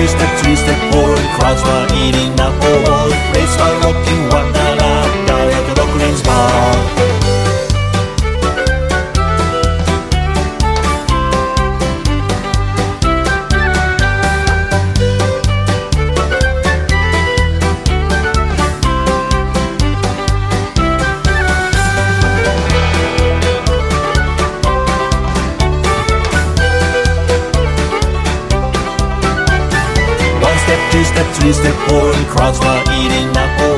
two step, three step, four. Crowds were eating up all. Race were rocking Wonderland down at the Rockland's bar. Two step, three step, four. Crowds were eating up all.